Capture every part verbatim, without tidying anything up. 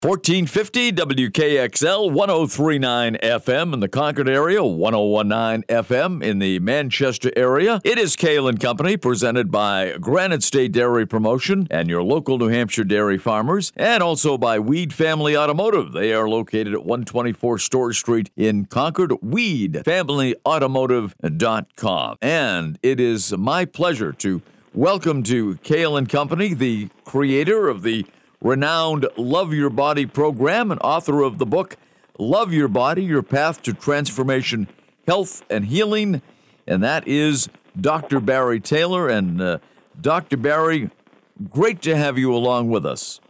fourteen fifty W K X L, one oh three point nine F M in the Concord area, one oh one point nine F M in the Manchester area. It is Kale and Company, presented by Granite State Dairy Promotion and your local New Hampshire dairy farmers, and also by Weed Family Automotive. They are located at one twenty-four Store Street in Concord, weed family automotive dot com. And it is my pleasure to welcome to Kale and Company the creator of the renowned Love Your Body program and author of the book, Love Your Body, Your Path to Transformation, Health, and Healing. And that is Doctor Barry Taylor. And uh, Doctor Barry, great to have you along with us.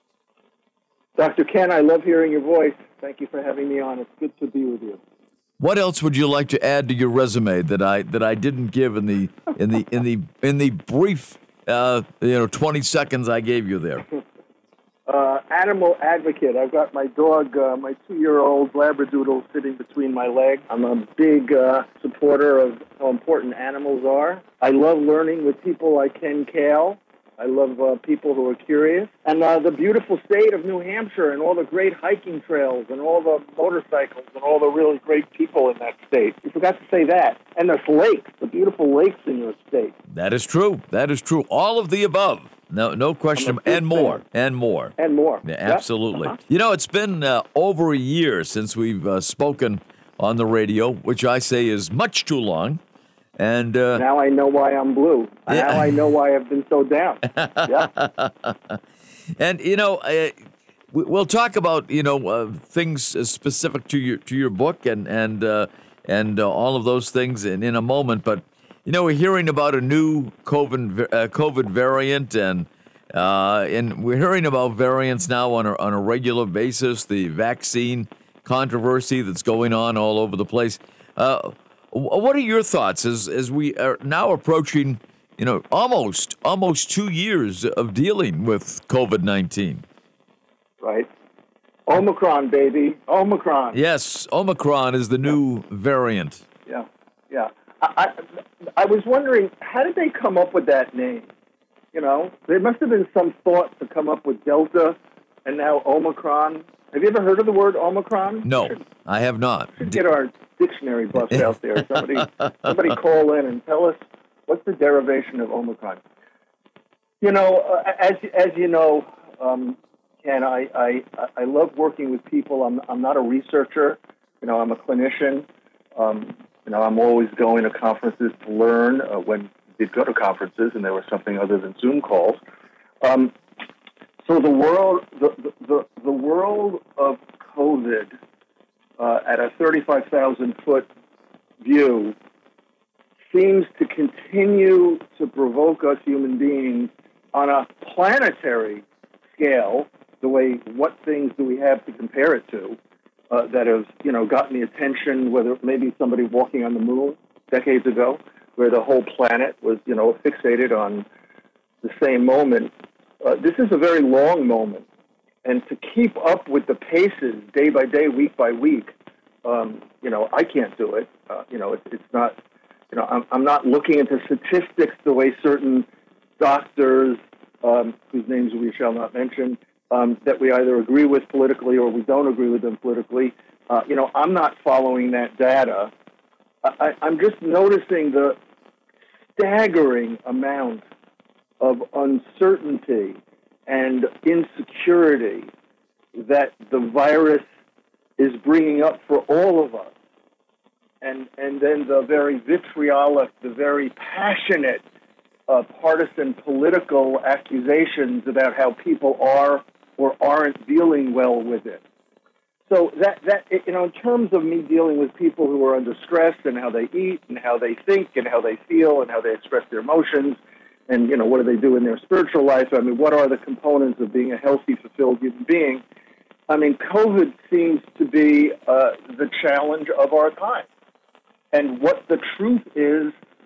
Doctor Ken, I love hearing your voice. Thank you for having me on. It's good to be with you. What else would you like to add to your resume that I that I didn't give in the in the in the in the brief uh, you know twenty seconds I gave you there? Uh, animal advocate. I've got my dog, uh, my two-year-old Labradoodle, sitting between my legs. I'm a big uh, supporter of how important animals are. I love learning with people like Ken Kale. I love uh, people who are curious. And uh, the beautiful state of New Hampshire and all the great hiking trails and all the motorcycles and all the really great people in that state. You forgot to say that. And there's lakes, the beautiful lakes in your state. That is true. That is true. All of the above. No, no question, and more, and more, and more. Yeah, absolutely. Yep. Uh-huh. You know, it's been uh, over a year since we've uh, spoken on the radio, which I say is much too long. And uh, now I know why I'm blue. Yeah. Now I know why I've been so down. Yeah. And you know, uh, we'll talk about you know uh, things specific to your to your book and and uh, and uh, all of those things in, in a moment, but. You know, we're hearing about a new COVID, uh, COVID variant, and uh, and we're hearing about variants now on a, on a regular basis. The vaccine controversy that's going on all over the place. Uh, what are your thoughts as as we are now approaching, you know, almost almost two years of dealing with COVID nineteen? Right. Omicron, baby. Omicron. Yes, Omicron is the new variant. Yeah, yeah. I, I was wondering, how did they come up with that name? You know, there must have been some thought to come up with Delta and now Omicron. Have you ever heard of the word Omicron? No, I have not. We should get our dictionary buffs out there. Somebody, somebody call in and tell us what's the derivation of Omicron. You know, uh, as as you know, um, Ken, I, I I love working with people. I'm I'm not a researcher. You know, I'm a clinician. Um, You know, I'm always going to conferences to learn. Uh, when we did go to conferences, and there was something other than Zoom calls. Um, so the world, the the, the world of COVID, uh, at a thirty-five thousand foot view, seems to continue to provoke us human beings on a planetary scale. The way, what things do we have to compare it to? Uh, that have, you know, gotten the attention, whether maybe somebody walking on the moon decades ago, where the whole planet was, you know, fixated on the same moment. Uh, this is a very long moment. And to keep up with the paces day by day, week by week, um, you know, I can't do it. Uh, you know, it's, it's not, you know, I'm, I'm not looking into statistics the way certain doctors, um, whose names we shall not mention, Um, that we either agree with politically or we don't agree with them politically. Uh, you know, I'm not following that data. I, I'm just noticing the staggering amount of uncertainty and insecurity that the virus is bringing up for all of us. And, and then the very vitriolic, the very passionate, uh, partisan political accusations about how people are or aren't dealing well with it. So that, that you know, in terms of me dealing with people who are under stress and how they eat and how they think and how they feel and how they express their emotions and, you know, what do they do in their spiritual life? I mean, what are the components of being a healthy, fulfilled human being? I mean, COVID seems to be uh, the challenge of our time. And what the truth is,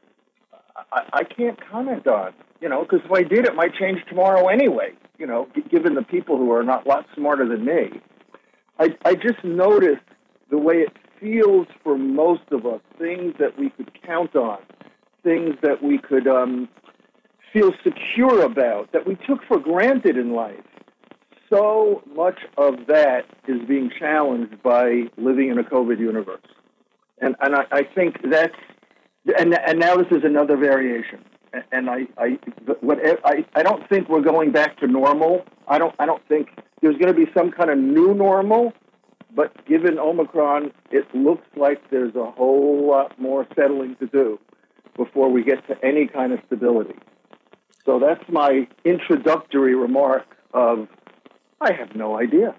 I, I can't comment on, you know, because if I did, it might change tomorrow anyway. You know, given the people who are not a lot smarter than me, I, I just noticed the way it feels for most of us, things that we could count on, things that we could um, feel secure about, that we took for granted in life. so much of that is being challenged by living in a COVID universe. And and I, I think that's, and and now this is another variation. And I I, what, I I don't think we're going back to normal. I don't I don't think there's going to be some kind of new normal. But given Omicron, it looks like there's a whole lot more settling to do before we get to any kind of stability. So that's my introductory remark of, I have no idea.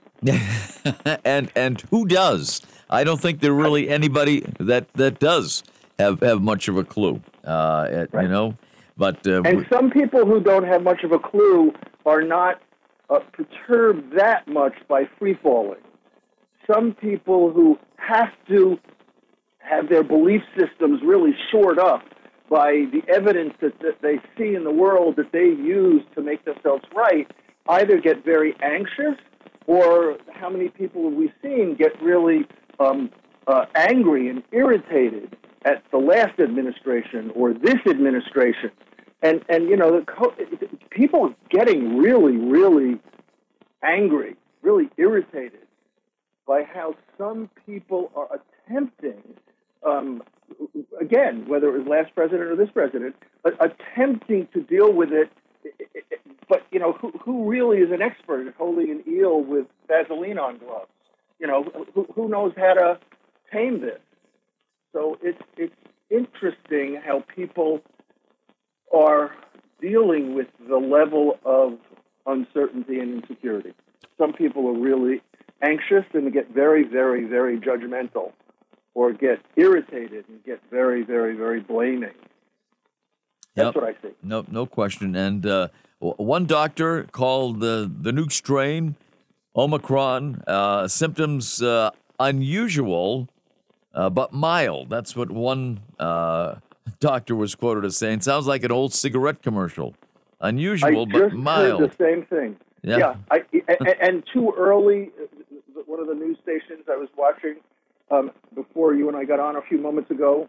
and and who does? I don't think there really anybody that, that does have, have much of a clue, uh, right. you know. But uh, And some people who don't have much of a clue are not uh, perturbed that much by free-falling. Some people who have to have their belief systems really shored up by the evidence that, that they see in the world that they use to make themselves right, either get very anxious, or how many people have we seen get really um, uh, angry and irritated at the last administration or this administration. And, and you know, the co- people getting really, really angry, really irritated by how some people are attempting, um, again, whether it was last president or this president, but attempting to deal with it. But, you know, who, who really is an expert at holding an eel with Vaseline on gloves? You know, who, who knows how to tame this? So it's, it's interesting how people are dealing with the level of uncertainty and insecurity. Some people are really anxious and get very, very, very judgmental, or get irritated and get very, very, very blaming. That's yep. what I see. No, no question. And uh, one doctor called the the new strain Omicron uh, symptoms uh, unusual, uh, but mild. That's what one uh, doctor was quoted as saying. Sounds like an old cigarette commercial. Unusual, I but mild. Heard the same thing. Yeah. yeah I, and, and too early. One of the news stations I was watching um, before you and I got on a few moments ago.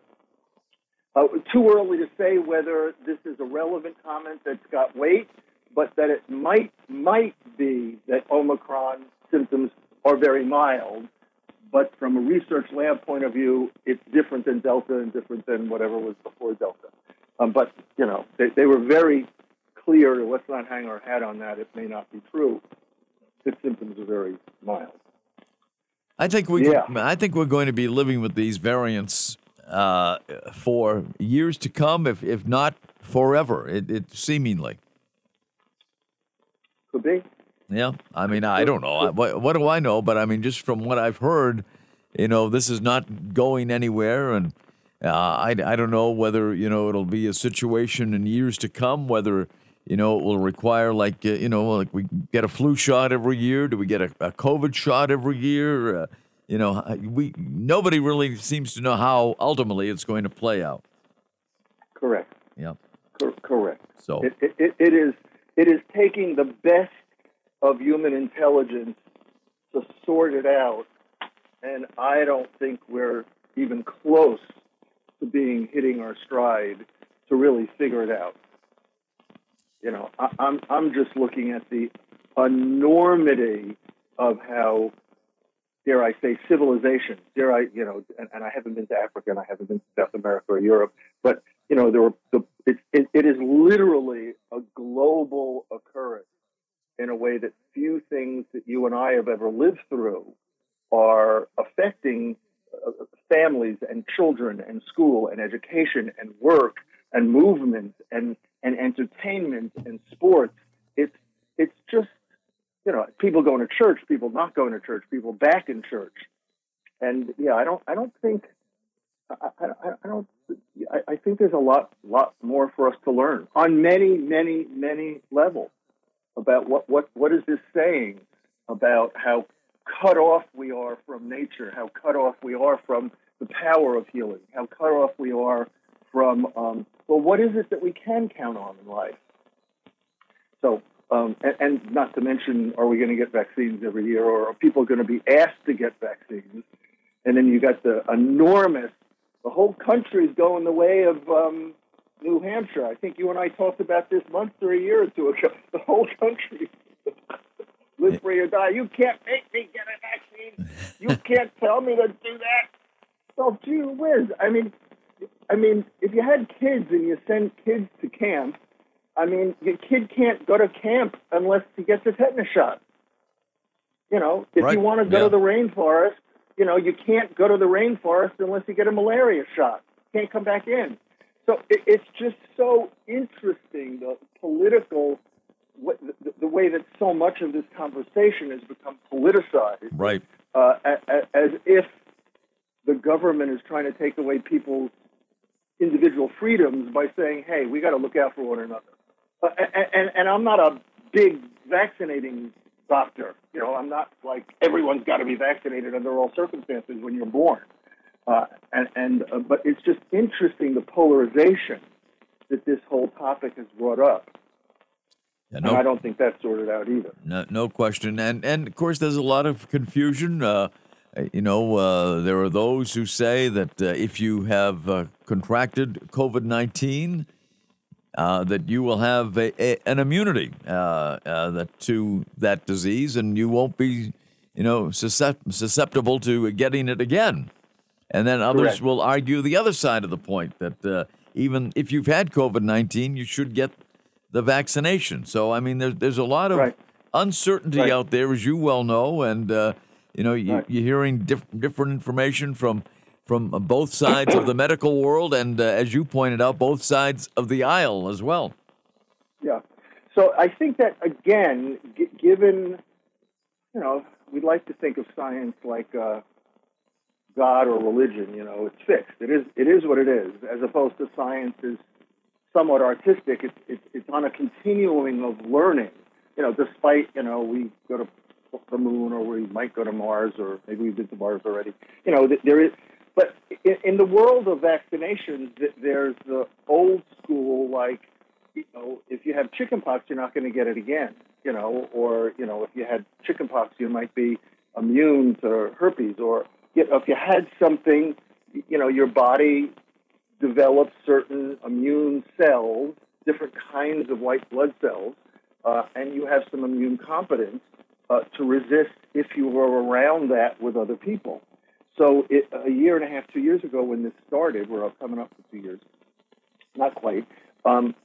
Uh, too early to say whether this is a relevant comment that's got weight, but that it might might be that Omicron symptoms are very mild. But from a research lab point of view, it's different than Delta and different than whatever was before Delta. Um, but, you know, they, they were very clear. Let's not hang our hat on that. It may not be true. The symptoms are very mild. I think we. Yeah. Could, I think we're going to be living with these variants uh, for years to come, if if not forever. It, it seemingly. Could be. Yeah, I mean, I don't know. What, what do I know? But I mean, just from what I've heard, you know, this is not going anywhere, and uh, I I don't know whether you know it'll be a situation in years to come, whether. You know, it will require like, uh, you know, like we get a flu shot every year. Do we get a, a COVID shot every year? Uh, you know, we nobody really seems to know how ultimately it's going to play out. Correct. Yeah. Cor- correct. So it, it, it is it is taking the best of human intelligence to sort it out, and I don't think we're even close to being hitting our stride to really figure it out. You know, I, I'm I'm just looking at the enormity of how, dare I say, civilization. Dare I, you know, and, and I haven't been to Africa and I haven't been to South America or Europe, but you know, there were the it, it, it is literally a global occurrence in a way that few things that you and I have ever lived through are affecting uh, families and children and school and education and work and movement and and entertainment and sports. It's it's just, you know, people going to church, people not going to church, people back in church, and yeah, I don't I don't think I, I, I don't I, I think there's a lot lot more for us to learn on many many many levels about what what what is this saying about how cut off we are from nature, how cut off we are from the power of healing, how cut off we are from, um, well, what is it that we can count on in life? So, um, and, and not to mention, are we going to get vaccines every year, or are people going to be asked to get vaccines? And then you got the enormous, the whole country is going the way of um, New Hampshire. I think you and I talked about this months or a year or two ago. The whole country live free or die. You can't make me get a vaccine. You can't tell me to do that. Well, gee whiz. I mean, I mean, if you had kids and you send kids to camp, I mean, your kid can't go to camp unless he gets a tetanus shot. You know, if right. you want to go yeah. to the rainforest, you know, you can't go to the rainforest unless you get a malaria shot. Can't come back in. So it, it's just so interesting, the political, the, the way that so much of this conversation has become politicized. Right. Uh, as, as if the government is trying to take away people's individual freedoms by saying, hey, we got to look out for one another. Uh, and, and, and I'm not a big vaccinating doctor. You know, I'm not like everyone's got to be vaccinated under all circumstances when you're born. Uh, and, and uh, but it's just interesting, the polarization that this whole topic has brought up. Yeah, no, and I don't think that's sorted out either. No, no question. And, and of course, there's a lot of confusion. Uh, you know, uh, there are those who say that uh, if you have uh, contracted COVID nineteen, uh, that you will have a, a, an immunity uh, uh, that, to that disease, and you won't be, you know, susceptible to getting it again. And then others Correct. will argue the other side of the point, that uh, even if you've had COVID nineteen, you should get the vaccination. So, I mean, there's, there's a lot of right. uncertainty right. out there, as you well know, and, uh, you know, you, right. you're hearing diff- different information from from both sides of the medical world and, uh, as you pointed out, both sides of the aisle as well. Yeah. So I think that, again, g- given, you know, we'd like to think of science like uh, God or religion, you know, it's fixed. It is it is what it is, as opposed to science is somewhat artistic. It's, it's, it's on a continuing of learning, you know, despite, you know, we go to the moon or we might go to Mars, or maybe we've been to Mars already. You know, there is, but in, in the world of vaccinations, there's the old school, like, you know, if you have chickenpox, you're not going to get it again, you know, or, you know, if you had chickenpox, you might be immune to herpes, or, you know, if you had something, you know, your body develops certain immune cells, different kinds of white blood cells, uh, and you have some immune competence uh, to resist if you were around that with other people. So it, a year and a half, two years ago when this started, we're coming up for two years, not quite, um,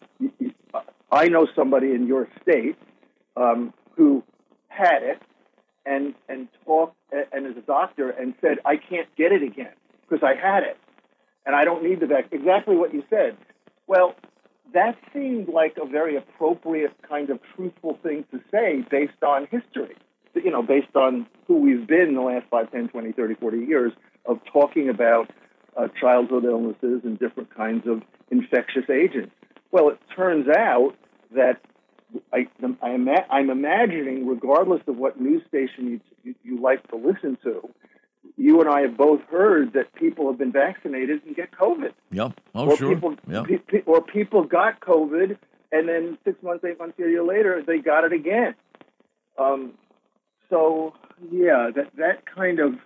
I know somebody in your state um, who had it and and talked and is a doctor and said, I can't get it again because I had it and I don't need the vaccine. Exactly what you said. Well, that seemed like a very appropriate kind of truthful thing to say based on history, you know, based on who we've been in the last five, ten, twenty, thirty, forty years of talking about uh, childhood illnesses and different kinds of infectious agents. Well, it turns out that I, I'm, I'm imagining, regardless of what news station you, you, you like to listen to, you and I have both heard that people have been vaccinated and get COVID. Yep. Oh, or sure. People, yep. pe- pe- or people got COVID, and then six months, eight months, a year later, they got it again. Um, so, yeah, that, that kind of,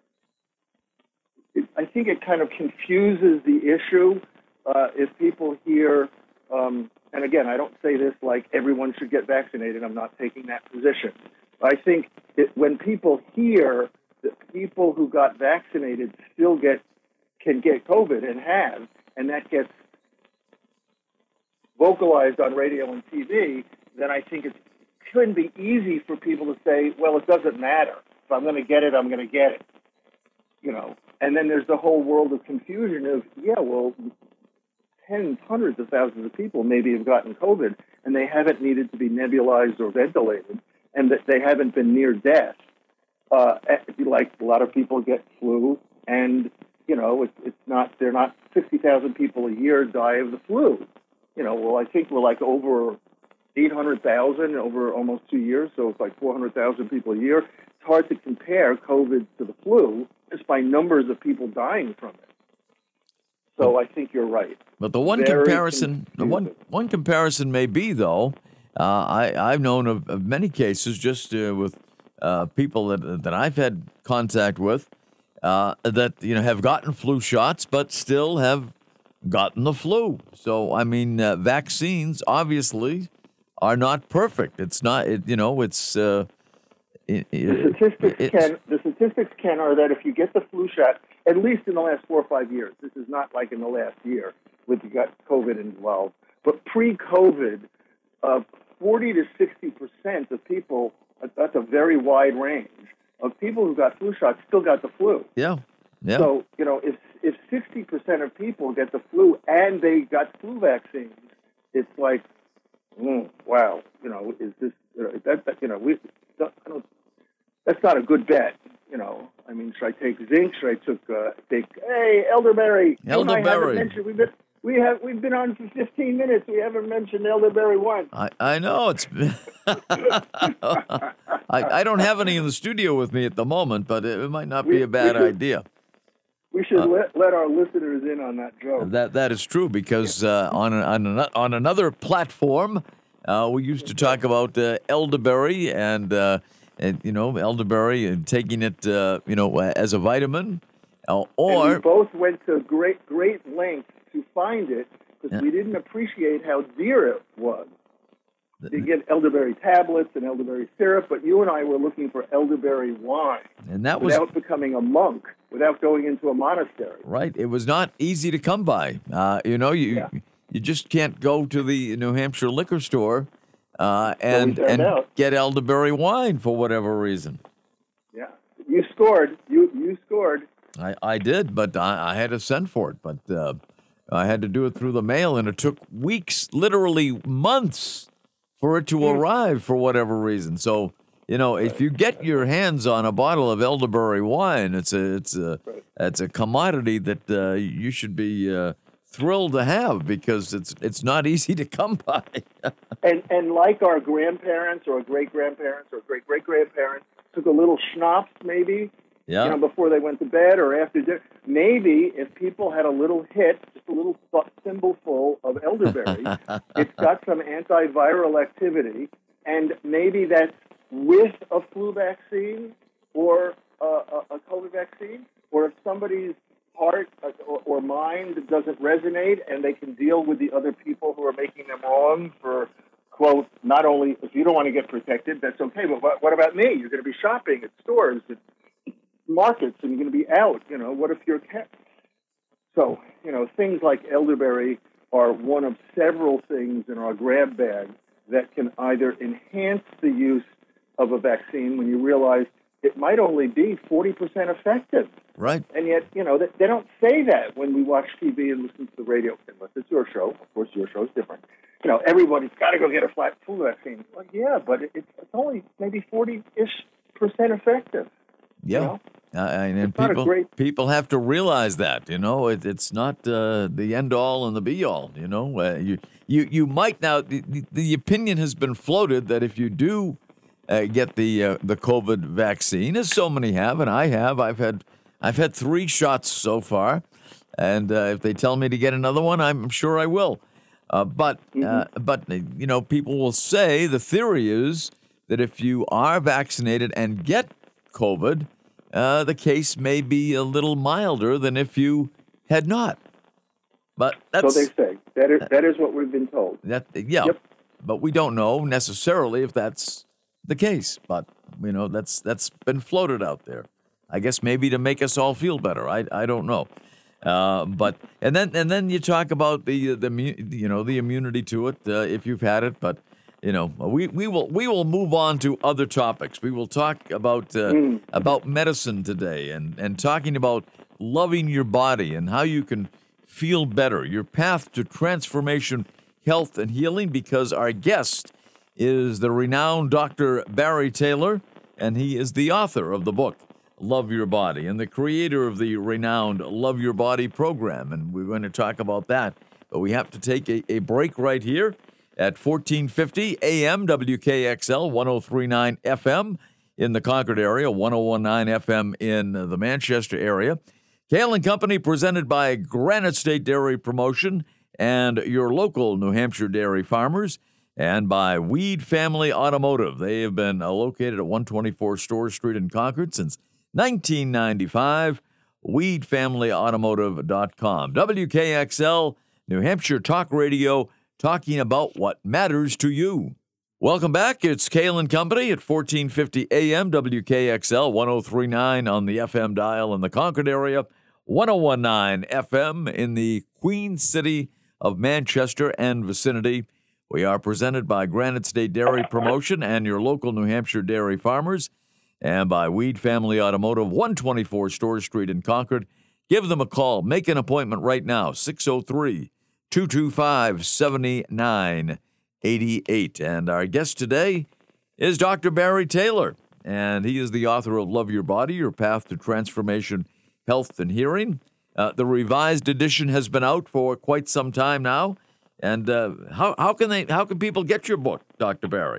it, I think it kind of confuses the issue uh, if people hear, um, and again, I don't say this like everyone should get vaccinated. I'm not taking that position. I think it, when people hear that people who got vaccinated still get can get COVID and have, and that gets vocalized on radio and T V, then I think it couldn't be easy for people to say, well, it doesn't matter. If I'm going to get it, I'm going to get it. You know, and then there's the whole world of confusion of, yeah, well, tens, hundreds of thousands of people maybe have gotten COVID, and they haven't needed to be nebulized or ventilated, and that they haven't been near death. Uh, like a lot of people get flu, and, you know, it's, it's not, they're not sixty thousand people a year die of the flu. You know, well, I think we're like over eight hundred thousand over almost two years, so it's like four hundred thousand people a year. It's hard to compare COVID to the flu just by numbers of people dying from it. So I think you're right. But the one Very comparison, the one one comparison may be, though, uh, I I've known of, of many cases just uh, with uh, people that that I've had contact with uh, that you know have gotten flu shots, but still have gotten the flu. So I mean, uh, vaccines obviously are not perfect. It's not, it, you know, it's uh, it, The it, statistics it's- can the statistics can are that if you get the flu shot, at least in the last four or five years, this is not like in the last year with you got COVID involved, but pre-COVID, uh, forty to sixty percent of people, that's a very wide range of people who got flu shots still got the flu. Yeah, yeah. So, you know, if if sixty percent of people get the flu and they got flu vaccines, it's like, mm, wow, you know, is this, uh, that, that, you know, we, I don't, that's not a good bet, you know. I mean, should I take zinc? Should I took, uh, take, hey, elderberry. You and I haven't Elderberry. mentioned, we've been, we have, we've been on for fifteen minutes. We haven't mentioned elderberry once. I, I know it's. I, I don't have any in the studio with me at the moment, but it might not be We- a bad we should- idea. We should let, let our listeners in on that joke. That that is true because uh, on a, on, an, on another platform, uh, we used to talk about uh, elderberry and, uh, and you know elderberry and taking it uh, you know as a vitamin, uh, And we or both went to great great lengths to find it because Yeah. we didn't appreciate how dear it was. You get elderberry tablets and elderberry syrup, but you and I were looking for elderberry wine and that was without becoming a monk, without going into a monastery. right. It was not easy to come by. Uh, you know you Yeah. you just can't go to the New Hampshire liquor store uh, and found and out. get elderberry wine for whatever reason. Yeah, you scored. You you scored. I, I did, but I, I had to send for it. But uh, I had to do it through the mail, and it took weeks, literally months, for it to Hmm. arrive for whatever reason. So, you know, if you get your hands on a bottle of elderberry wine, it's a it's a Right. it's a commodity that uh, you should be uh, thrilled to have because it's it's not easy to come by. And and like our grandparents or great grandparents or great great grandparents took a little schnapps maybe. Yeah. You know, before they went to bed or after dinner. Maybe if people had a little hit, just a little th- thimbleful of elderberry, it's got some antiviral activity, and maybe that's with a flu vaccine or a, a, a COVID vaccine, or if somebody's heart uh, or, or mind doesn't resonate and they can deal with the other people who are making them wrong for, quote, not only if you don't want to get protected, that's okay, but what, what about me? You're going to be shopping at stores, at markets, and you're going to be out. You know, what if you're kept? So, you know, things like elderberry are one of several things in our grab bag that can either enhance the use of a vaccine when you realize it might only be forty percent effective. Right. And yet, you know, they, they don't say that when we watch T V and listen to the radio. Unless it's your show. Of course, your show is different. You know, everybody's got to go get a flat flu vaccine. Well, yeah, but it, it's only maybe forty-ish percent effective. Yeah. You know? Uh, and and It's not a people great- people have to realize that, you know, it, it's not uh, the end all and the be all. You know, uh, you you you might now. The, the, the opinion has been floated that if you do uh, get the uh, the COVID vaccine, as so many have, and I have, I've had I've had three shots so far, and uh, if they tell me to get another one, I'm sure I will. Uh, but uh, but you know, people will say the theory is that if you are vaccinated and get COVID, uh, the case may be a little milder than if you had not. But that's So they say. That is, that is what we've been told. that. Yeah, Yep. but we don't know necessarily if that's the case. But you know, that's that's been floated out there. I guess maybe to make us all feel better. I I don't know. Uh, but and then and then you talk about the the mu- you know the immunity to it uh, if you've had it. But you know we, we will we will move on to other topics. We will talk about uh, Mm. about medicine today and and talking about loving your body and how you can feel better. Your path to transformation, health, and healing. Because our guest is the renowned Doctor Barry Taylor, and he is the author of the book Love Your Body and the creator of the renowned Love Your Body program. And we're going to talk about that. But we have to take a, a break right here at fourteen fifty A M W K X L, one oh three point nine F M in the Concord area, one oh one point nine F M in the Manchester area. Kale and Company presented by Granite State Dairy Promotion and your local New Hampshire dairy farmers, and by Weed Family Automotive. They have been uh, located at one twenty-four Store Street in Concord since nineteen ninety-five, weed family automotive dot com. W K X L, New Hampshire Talk Radio, talking about what matters to you. Welcome back. It's Kale and Company at fourteen fifty A M, W K X L, one oh three point nine on the F M dial in the Concord area, one oh one point nine F M in the Queen City of Manchester and vicinity. We are presented by Granite State Dairy Promotion and your local New Hampshire dairy farmers, and by Weed Family Automotive, one twenty-four Store Street in Concord. Give them a call. Make an appointment right now, six oh three, two two five, seven nine eight eight. And our guest today is Doctor Barry Taylor, and he is the author of Love Your Body, Your Path to Transformation, Health and Hearing. Uh, the revised edition has been out for quite some time now. And uh, how how can they how can people get your book, Doctor Barry?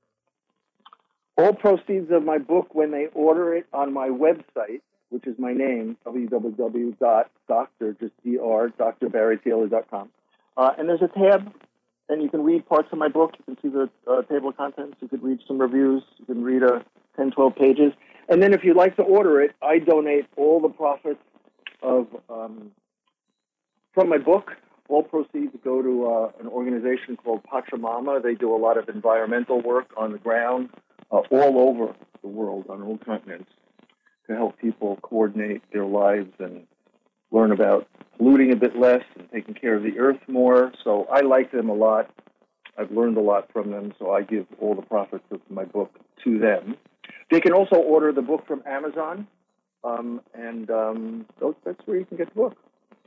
All proceeds of my book, when they order it on my website, which is my name, w w w dot doctor, just D R, d r barry taylor dot com. Uh, and there's a tab, and you can read parts of my book. You can see the uh, table of contents. You can read some reviews. You can read uh, ten, twelve pages. And then if you'd like to order it, I donate all the profits of um, from my book. All proceeds go to uh, an organization called Pachamama. They do a lot of environmental work on the ground uh, all over the world, on all continents, to help people coordinate their lives and learn about polluting a bit less and taking care of the earth more. So I like them a lot. I've learned a lot from them, so I give all the profits of my book to them. They can also order the book from Amazon, um, and um, those, that's where you can get the book.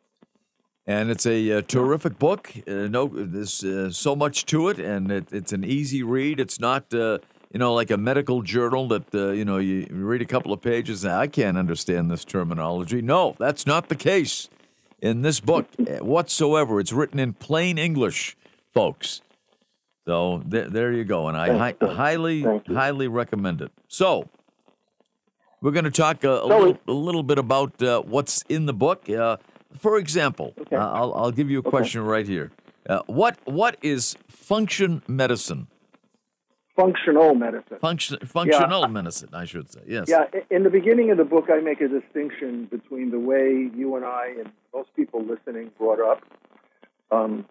And it's a, uh terrific book. Uh, no, there's uh, so much to it, and it, it's an easy read. It's not, uh, you know, like a medical journal that, uh, you know, you read a couple of pages and I can't understand this terminology. No, that's not the case in this book whatsoever. It's written in plain English, folks. So th- there you go. And I hi- highly, highly recommend it. So we're going to talk a, a, little, a little bit about uh, what's in the book. Uh, For example, okay. uh, I'll, I'll give you a question okay. right here. Uh, what What is function medicine? Functional medicine. Function, functional yeah. medicine, I should say, yes. Yeah, in the beginning of the book, I make a distinction between the way you and I and most people listening brought up. Um,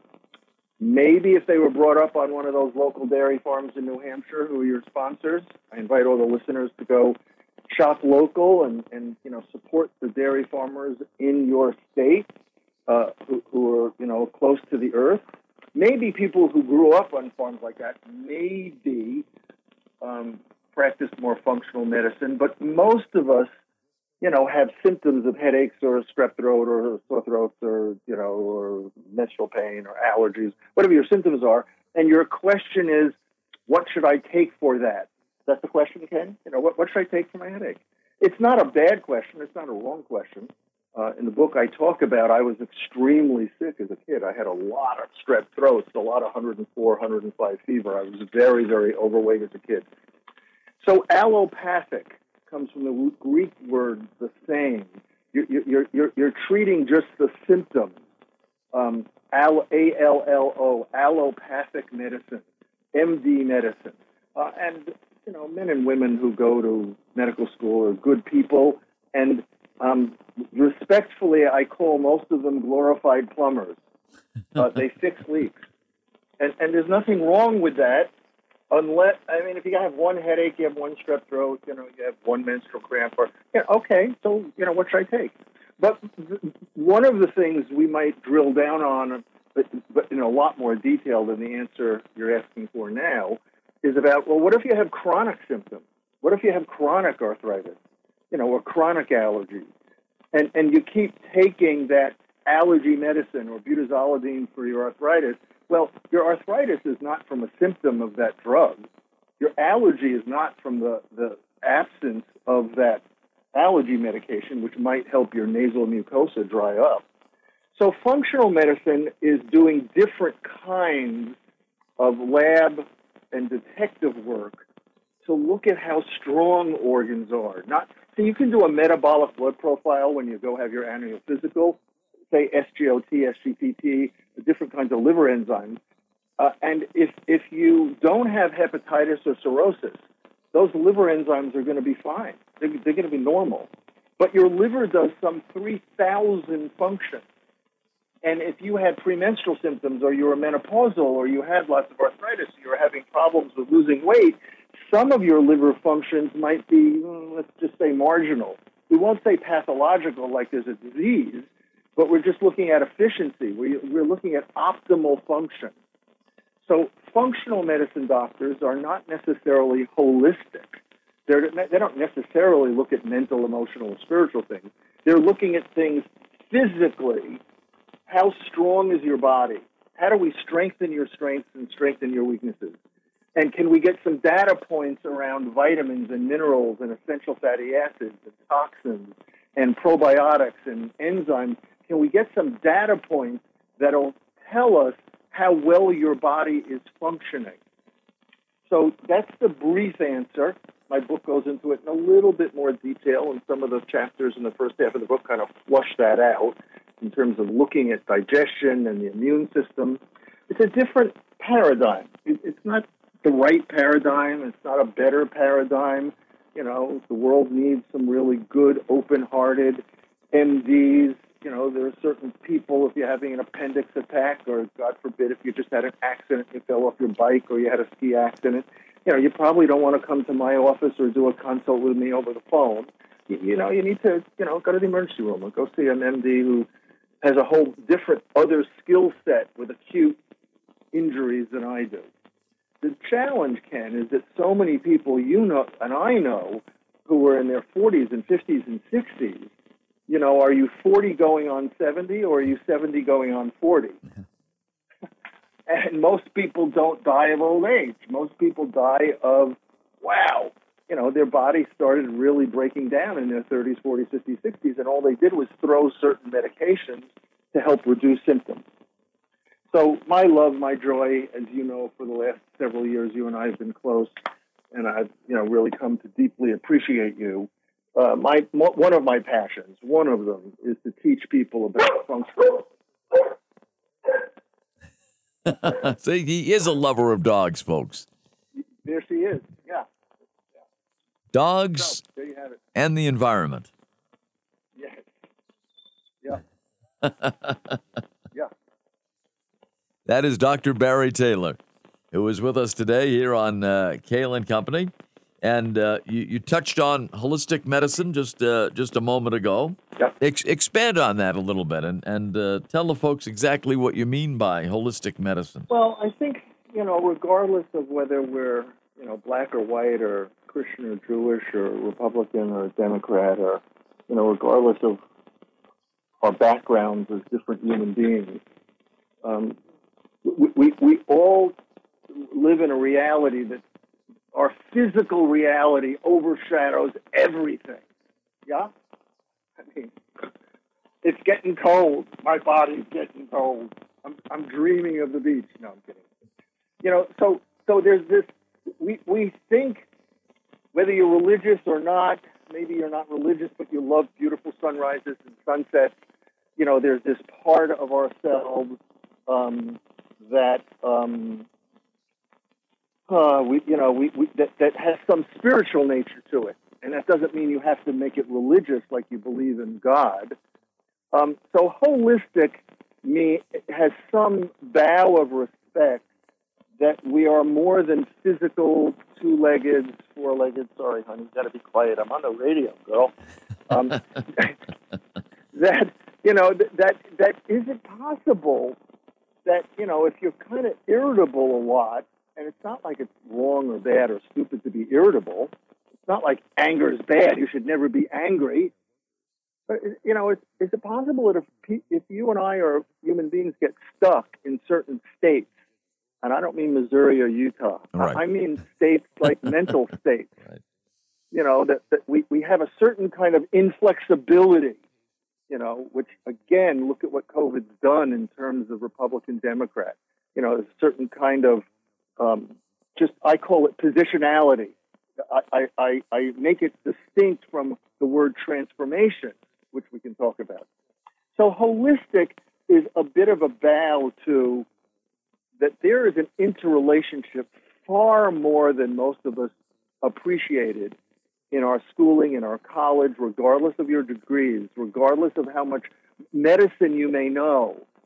maybe if they were brought up on one of those local dairy farms in New Hampshire, who are your sponsors, I invite all the listeners to go shop local and, and you know, support the dairy farmers in your state uh, who, who are, you know, close to the earth. Maybe people who grew up on farms like that maybe um, practice more functional medicine, but most of us, you know, have symptoms of headaches or strep throat or sore throats or, you know, or menstrual pain or allergies, whatever your symptoms are, and your question is, what should I take for that? That's the question, Ken. You know, what, what should I take for my headache? It's not a bad question. It's not a wrong question. Uh, in the book, I talk about I was extremely sick as a kid. I had a lot of strep throats, a lot of one oh four, one oh five fever. I was very, very overweight as a kid. So allopathic comes from the Greek word the same. You're, you're, you're, you're treating just the symptoms. Um, A L L O, allopathic medicine, M D medicine. Uh, and you know, men and women who go to medical school are good people, and um, respectfully, I call most of them glorified plumbers. Uh, they fix leaks, and and there's nothing wrong with that, unless I mean, if you have one headache, you have one strep throat, you know, you have one menstrual cramp, or yeah, okay, so you know, what should I take? But th- one of the things we might drill down on, but, but in a lot more detail than the answer you're asking for now, is about, well, what if you have chronic symptoms? What if you have chronic arthritis, you know, or chronic allergies? And and you keep taking that allergy medicine or butazolidine for your arthritis. Well, your arthritis is not from a symptom of that drug. Your allergy is not from the, the absence of that allergy medication, which might help your nasal mucosa dry up. So functional medicine is doing different kinds of lab and detective work to look at how strong organs are. Not so you can do a metabolic blood profile when you go have your annual physical, say S G O T, S G P T, different kinds of liver enzymes. Uh, and if if you don't have hepatitis or cirrhosis, those liver enzymes are going to be fine. They're, they're going to be normal. But your liver does some three thousand functions. And if you had premenstrual symptoms, or you were menopausal, or you had lots of arthritis, or you were having problems with losing weight, some of your liver functions might be, let's just say, marginal. We won't say pathological, like there's a disease, but we're just looking at efficiency. We're looking at optimal function. So functional medicine doctors are not necessarily holistic. They're, they don't necessarily look at mental, emotional, and spiritual things. They're looking at things physically. How strong is your body? How do we strengthen your strengths and strengthen your weaknesses? And can we get some data points around vitamins and minerals and essential fatty acids and toxins and probiotics and enzymes? Can we get some data points that'll tell us how well your body is functioning? So that's the brief answer. My book goes into it in a little bit more detail, and some of the chapters in the first half of the book kind of flush that out in terms of looking at digestion and the immune system. It's a different paradigm. It's not the right paradigm. It's not a better paradigm. You know, the world needs some really good, open-hearted M Ds. You know, there are certain people, if you're having an appendix attack, or God forbid, if you just had an accident, you fell off your bike, or you had a ski accident, you know, you probably don't want to come to my office or do a consult with me over the phone. You, you know, you need to, you know, go to the emergency room or go see an M D who has a whole different other skill set with acute injuries than I do. The challenge, Ken, is that so many people you know and I know who are in their forties and fifties and sixties, you know, are you forty going on seventy, or are you seventy going on forty? And most people don't die of old age. Most people die of, wow, you know, their body started really breaking down in their thirties, forties, fifties, sixties, and all they did was throw certain medications to help reduce symptoms. So my love, my joy, as you know, for the last several years, you and I have been close, and I've, you know, really come to deeply appreciate you. Uh, my one of my passions, one of them, is to teach people about functional. See, he is a lover of dogs, folks. There she is. Yeah. Dogs so, there you have it. And the environment. Yes. Yeah. Yeah. That is Doctor Barry Taylor, who is with us today here on uh, Kale and Company. And uh, you, you touched on holistic medicine just uh, just a moment ago. Yep. Ex- expand on that a little bit and, and uh, tell the folks exactly what you mean by holistic medicine. Well, I think, you know, regardless of whether we're, you know, black or white or Christian or Jewish or Republican or Democrat, or, you know, regardless of our backgrounds as different human beings, um, we, we, we all live in a reality that our physical reality overshadows everything. Yeah? I mean, it's getting cold. My body's getting cold. I'm, I'm dreaming of the beach. No, I'm kidding. You know, so so there's this, we, we think, whether you're religious or not, maybe you're not religious, but you love beautiful sunrises and sunsets, you know, there's this part of ourselves um, that, um, uh, we, you know, we, we that, that has some spiritual nature to it. And that doesn't mean you have to make it religious like you believe in God. Um, so holistic me has some bow of respect that we are more than physical, two-legged, four-legged. Sorry, honey, you got to be quiet. I'm on the radio, girl. Um, that you know that, that that is it possible that, you know, if you're kind of irritable a lot, and it's not like it's wrong or bad or stupid to be irritable. It's not like anger is bad. You should never be angry. But, you know, is, is it possible that if, if you and I or human beings get stuck in certain states, and I don't mean Missouri or Utah, right. I mean states like mental states, right. you know, that, that we, we have a certain kind of inflexibility, you know, which, again, look at what COVID's done in terms of Republican, Democrat. You know, there's a certain kind of Um, just, I call it positionality. I, I, I make it distinct from the word transformation, which we can talk about. So holistic is a bit of a bow to that there is an interrelationship far more than most of us appreciated in our schooling, in our college, regardless of your degrees, regardless of how much medicine you may know.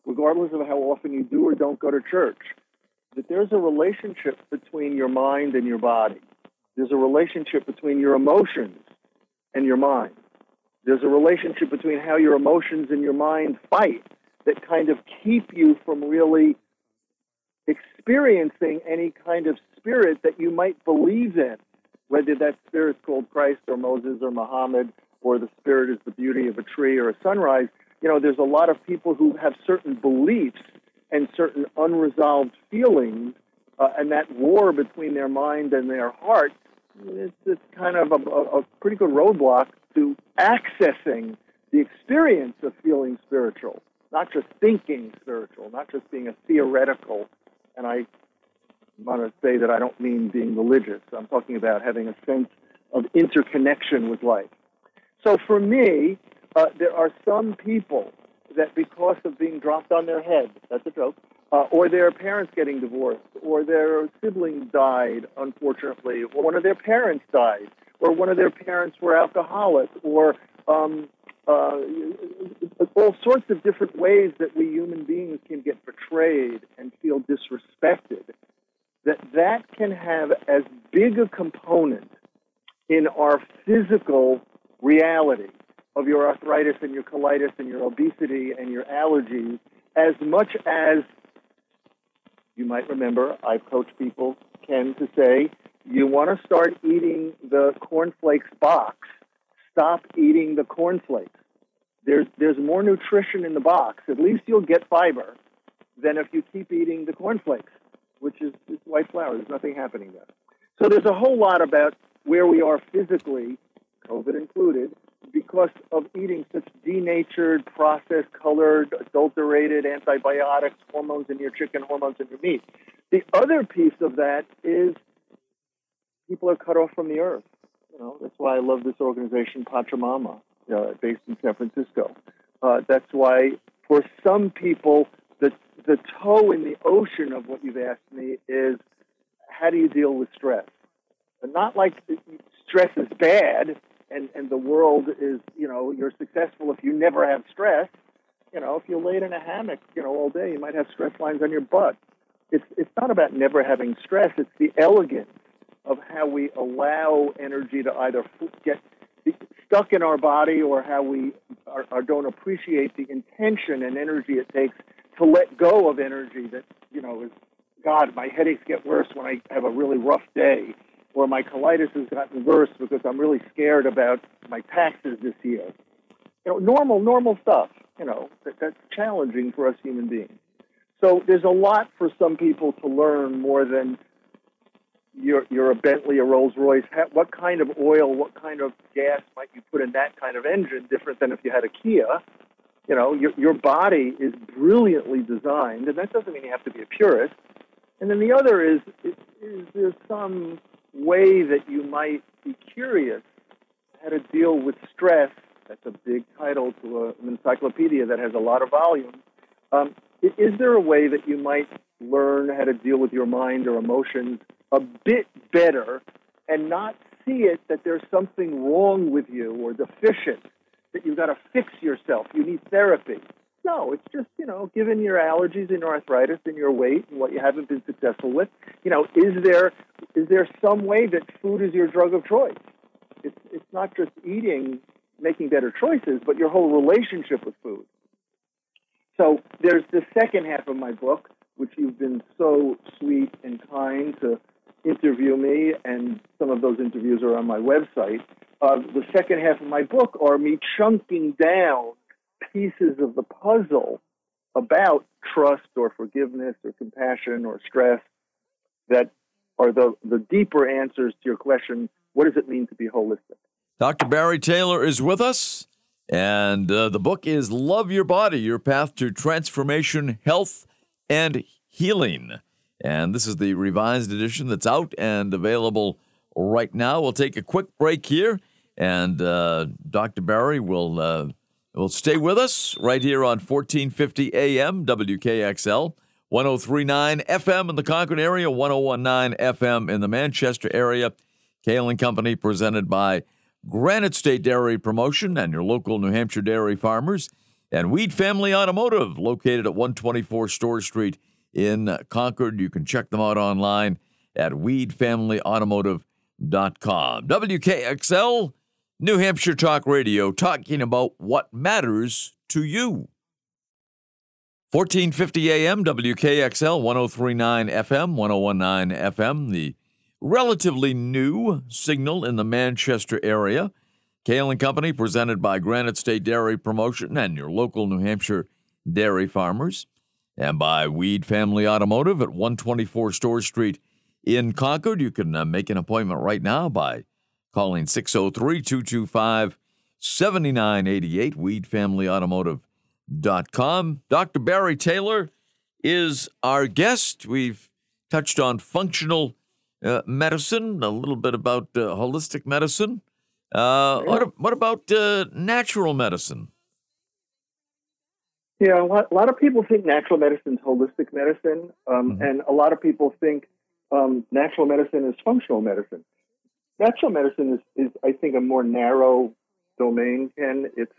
regardless of how often you do or don't go to church, that there's a relationship between your mind and your body. There's a relationship between your emotions and your mind. There's a relationship between how your emotions and your mind fight that kind of keep you from really experiencing any kind of spirit that you might believe in, whether that spirit's called Christ or Moses or Muhammad, or the spirit is the beauty of a tree or a sunrise. You know, there's a lot of people who have certain beliefs and certain unresolved feelings, uh, and that war between their mind and their heart, it's, it's kind of a, a pretty good roadblock to accessing the experience of feeling spiritual, not just thinking spiritual, not just being a theoretical. And I want to say that I don't mean being religious. I'm talking about having a sense of interconnection with life. So for me, uh, there are some people that because of being dropped on their head, that's a joke, uh, or their parents getting divorced, or their siblings died, unfortunately, or one of their parents died, or one of their parents were alcoholics, or um, uh, all sorts of different ways that we human beings can get betrayed and feel disrespected, that that can have as big a component in our physical reality of your arthritis and your colitis and your obesity and your allergies, as much as, you might remember, I've coached people, Ken, to say, you want to start eating the cornflakes box, stop eating the cornflakes. There's, there's more nutrition in the box, at least you'll get fiber, than if you keep eating the cornflakes, which is, is white flour. There's nothing happening there. So there's a whole lot about where we are physically, COVID included, because of eating such denatured, processed, colored, adulterated antibiotics, hormones in your chicken, hormones in your meat. The other piece of that is people are cut off from the earth. You know, that's why I love this organization, Pachamama, uh, based in San Francisco. Uh, that's why for some people, the the toe in the ocean of what you've asked me is, how do you deal with stress? And not like stress is bad, and, and the world is, you know, you're successful if you never have stress. You know, if you laid in a hammock, you know, all day, you might have stress lines on your butt. It's it's not about never having stress. It's the elegance of how we allow energy to either get stuck in our body, or how we are, or don't appreciate the intention and energy it takes to let go of energy that, you know, is, God, my headaches get worse when I have a really rough day, or my colitis has gotten worse because I'm really scared about my taxes this year. You know, normal, normal stuff, you know, that, that's challenging for us human beings. So there's a lot for some people to learn more than you're, you're a Bentley, a Rolls Royce. What kind of oil, what kind of gas might you put in that kind of engine, different than if you had a Kia? You know, your, your body is brilliantly designed, and that doesn't mean you have to be a purist. And then the other is, is, is there some way that you might be curious how to deal with stress? That's a big title to a, an encyclopedia that has a lot of volume. Um, is there a way that you might learn how to deal with your mind or emotions a bit better and not see it that there's something wrong with you or deficient, that you've got to fix yourself, you need therapy? No, it's just, you know, given your allergies and your arthritis and your weight and what you haven't been successful with, you know, is there is there some way that food is your drug of choice? It's it's not just eating, making better choices, but your whole relationship with food. So there's the second half of my book, which you've been so sweet and kind to interview me, and some of those interviews are on my website. Uh, the second half of my book are me chunking down pieces of the puzzle about trust or forgiveness or compassion or stress that are the, the deeper answers to your question, what does it mean to be holistic? Doctor Barry Taylor is with us, and uh, the book is Love Your Body, Your Path to Transformation, Health, and Healing. And this is the revised edition that's out and available right now. We'll take a quick break here, and uh, Doctor Barry will... Uh, Well, stay with us right here on fourteen fifty A M, W K X L, one oh three point nine F M in the Concord area, one oh one point nine F M in the Manchester area. Kale and Company, presented by Granite State Dairy Promotion and your local New Hampshire dairy farmers. And Weed Family Automotive, located at one twenty-four Store Street in Concord. You can check them out online at weed family automotive dot com. W K X L, New Hampshire Talk Radio, talking about what matters to you. fourteen fifty A M, W K X L, ten thirty-nine F M, ten nineteen F M, the relatively new signal in the Manchester area. Kale and Company, presented by Granite State Dairy Promotion and your local New Hampshire dairy farmers, and by Weed Family Automotive at one twenty-four Store Street in Concord. You can uh, make an appointment right now by calling six oh three, two two five, seven nine eight eight, weed family automotive dot com. Doctor Barry Taylor is our guest. We've touched on functional uh, medicine, a little bit about uh, holistic medicine. Uh, yeah. what, what about uh, natural medicine? Yeah, a lot, a lot of people think natural medicine is holistic medicine, um, Mm-hmm. and a lot of people think um, natural medicine is functional medicine. Natural medicine is, is, I think, a more narrow domain, Ken. It's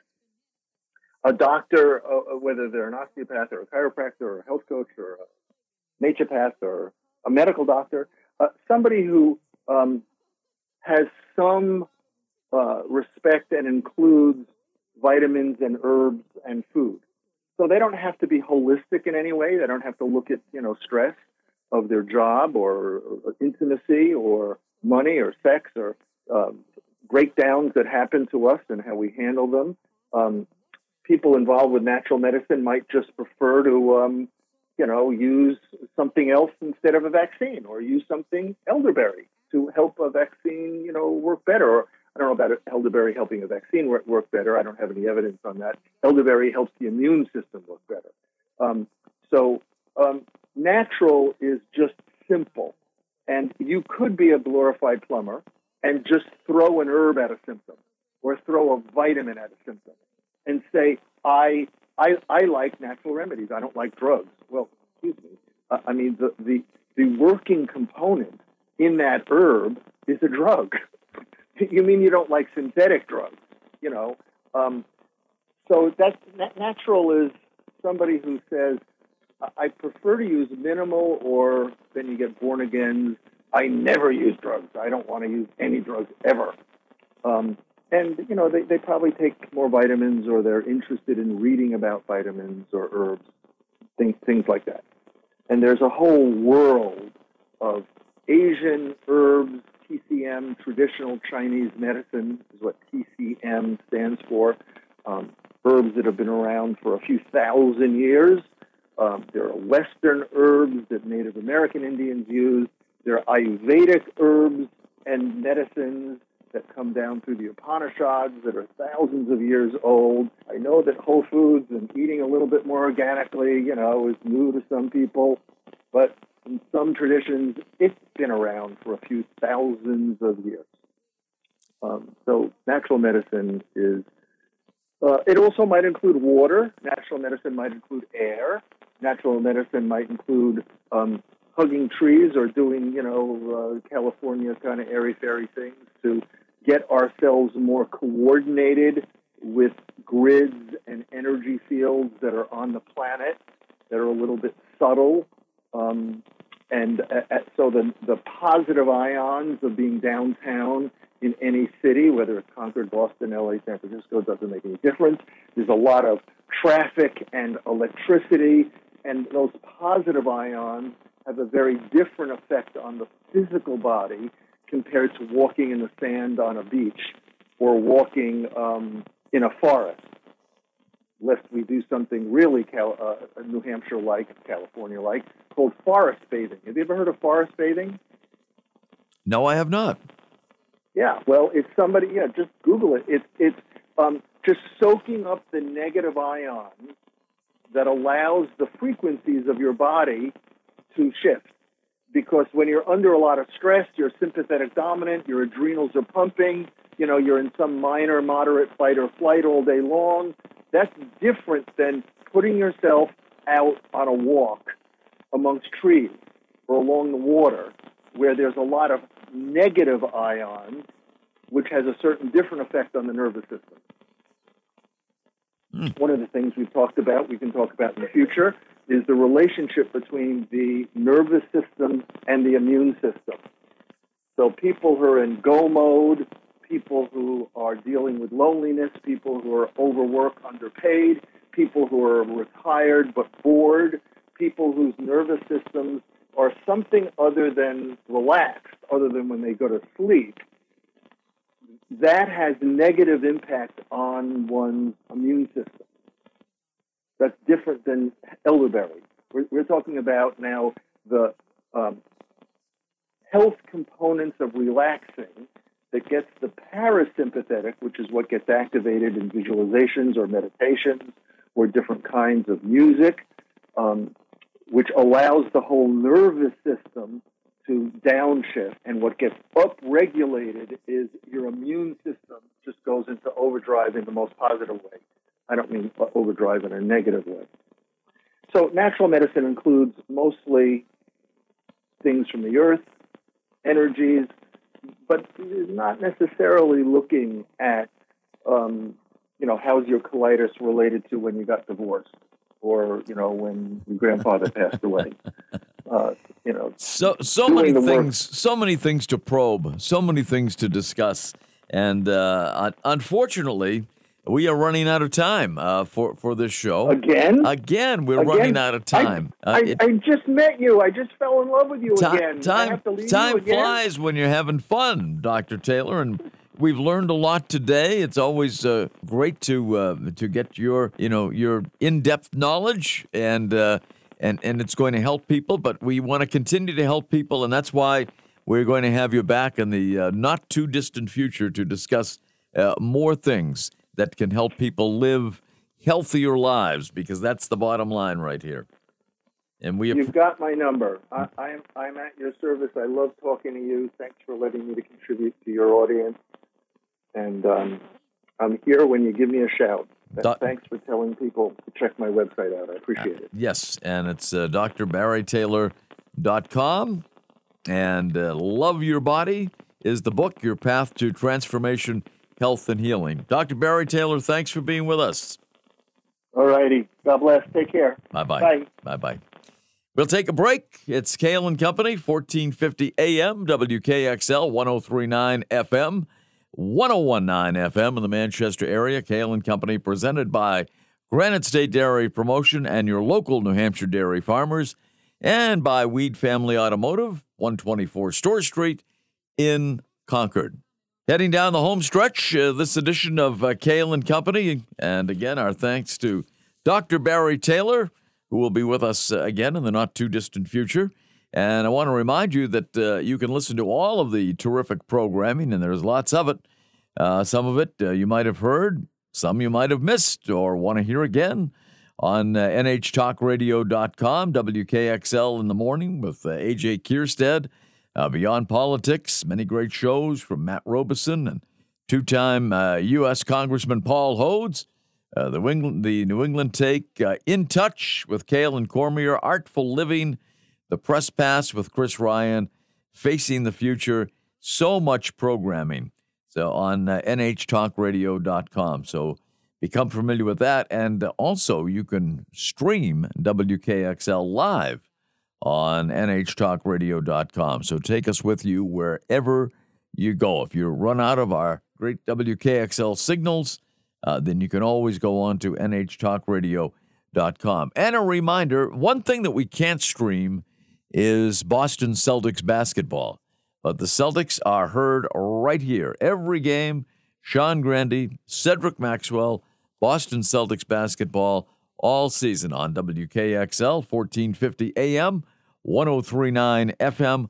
a doctor, uh, whether they're an osteopath or a chiropractor or a health coach or a naturopath or a medical doctor, uh, somebody who um, has some uh, respect and includes vitamins and herbs and food. So they don't have to be holistic in any way. They don't have to look at, you know, stress of their job or, or intimacy or money or sex or um, breakdowns that happen to us and how we handle them. Um, people involved with natural medicine might just prefer to, um, you know, use something else instead of a vaccine, or use something elderberry to help a vaccine, you know, work better. Or I don't know about elderberry helping a vaccine work, work better. I don't have any evidence on that. Elderberry helps the immune system work better. Um, so um, natural is just simple. And you could be a glorified plumber and just throw an herb at a symptom or throw a vitamin at a symptom and say, I I, I like natural remedies. I don't like drugs. Well, excuse me. Uh, I mean, the, the, the working component in that herb is a drug. You mean you don't like synthetic drugs, you know? Um, so that's natural is somebody who says, I prefer to use minimal, or then you get born again. I never use drugs. I don't want to use any drugs ever. Um, and, you know, they, they probably take more vitamins, or they're interested in reading about vitamins or herbs, things, things like that. And there's a whole world of Asian herbs, T C M, traditional Chinese medicine is what T C M stands for. Um, herbs that have been around for a few thousand years. Um, there are Western herbs that Native American Indians use. There are Ayurvedic herbs and medicines that come down through the Upanishads that are thousands of years old. I know that Whole Foods and eating a little bit more organically, you know, is new to some people, but in some traditions, it's been around for a few thousands of years. Um, so natural medicine is, uh, it also might include water. Natural medicine might include air. Natural medicine might include um, hugging trees or doing, you know, uh, California kind of airy-fairy things to get ourselves more coordinated with grids and energy fields that are on the planet that are a little bit subtle. Um, and uh, so the, the positive ions of being downtown in any city, whether it's Concord, Boston, L A, San Francisco, doesn't make any difference. There's a lot of traffic and electricity, and those positive ions have a very different effect on the physical body compared to walking in the sand on a beach or walking um, in a forest, lest we do something really Cal- uh, New Hampshire-like, California-like, called forest bathing. Have you ever heard of forest bathing? No, I have not. Yeah, well, it's somebody, yeah, just Google it. It's, it's um, just soaking up the negative ions that allows the frequencies of your body to shift. Because when you're under a lot of stress, you're sympathetic dominant, your adrenals are pumping, you know, you're in some minor, moderate fight or flight all day long. That's different than putting yourself out on a walk amongst trees or along the water where there's a lot of negative ions, which has a certain different effect on the nervous system. One of the things we've talked about, we can talk about in the future, is the relationship between the nervous system and the immune system. So people who are in go mode, people who are dealing with loneliness, people who are overworked, underpaid, people who are retired but bored, people whose nervous systems are something other than relaxed, other than when they go to sleep, that has negative impact on one's immune system. That's different than elderberry. We're, we're talking about now the um, health components of relaxing that gets the parasympathetic, which is what gets activated in visualizations or meditations or different kinds of music, um, which allows the whole nervous system to downshift. And what gets upregulated is your immune system just goes into overdrive in the most positive way. I don't mean overdrive in a negative way. So natural medicine includes mostly things from the earth, energies, but not necessarily looking at, um, you know, how's your colitis related to when you got divorced or, you know, when your grandfather passed away. Uh, you know, so so many things, work. so many things to probe, so many things to discuss, and uh, unfortunately, we are running out of time uh, for for this show. Again, again, we're again? running out of time. I, uh, I, it, I just met you. I just fell in love with you time, again. Time, I have to leave time you again? flies when you're having fun, Doctor Taylor, and we've learned a lot today. It's always uh, great to uh, to get your you know your in-depth knowledge, and uh, and and it's going to help people. But we want to continue to help people, and that's why we're going to have you back in the uh, not too distant future to discuss uh, more things that can help people live healthier lives, because that's the bottom line right here. And we You've got my number. I, I'm I'm at your service. I love talking to you. Thanks for letting me to contribute to your audience. And um, I'm here when you give me a shout. Do- Thanks for telling people to check my website out. I appreciate it. Yes, and it's uh, D R Barry Taylor dot com. And uh, Love Your Body is the book, Your Path to Transformation, Health, and Healing. Doctor Barry Taylor, thanks for being with us. All righty. God bless. Take care. Bye-bye. Bye. Bye-bye. We'll take a break. It's Kale and Company, fourteen fifty A M, W K X L, ten thirty-nine F M, ten nineteen F M in the Manchester area. Kale and Company, presented by Granite State Dairy Promotion and your local New Hampshire dairy farmers, and by Weed Family Automotive, one twenty-four Store Street in Concord. Heading down the home stretch, uh, this edition of uh, Kale and Company. And again, our thanks to Doctor Barry Taylor, who will be with us uh, again in the not-too-distant future. And I want to remind you that uh, you can listen to all of the terrific programming, and there's lots of it. Uh, some of it uh, you might have heard, some you might have missed or want to hear again on uh, N H talk radio dot com, W K X L in the morning with uh, A J Kierstead. Uh, Beyond Politics, many great shows from Matt Robeson and two-time uh, U S Congressman Paul Hodes. Uh, the, Wing- the New England Take, uh, In Touch with Kale and Cormier, Artful Living, The Press Pass with Chris Ryan, Facing the Future, so much programming. So on uh, N H talk radio dot com. So become familiar with that. And also you can stream W K X L live on N H talk radio dot com. So take us with you wherever you go. If you run out of our great W K X L signals, uh, then you can always go on to N H talk radio dot com. And a reminder, one thing that we can't stream is Boston Celtics basketball. But the Celtics are heard right here. Every game, Sean Grandy, Cedric Maxwell, Boston Celtics basketball all season on W K X L, fourteen fifty A M, ten thirty-nine F M,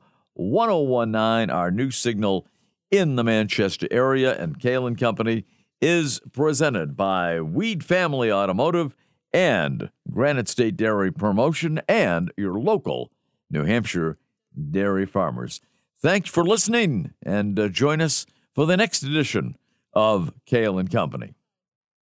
ten nineteen, our new signal in the Manchester area. And Kale and Company is presented by Weed Family Automotive and Granite State Dairy Promotion and your local New Hampshire dairy farmers. Thanks for listening, and uh, join us for the next edition of Kale and Company.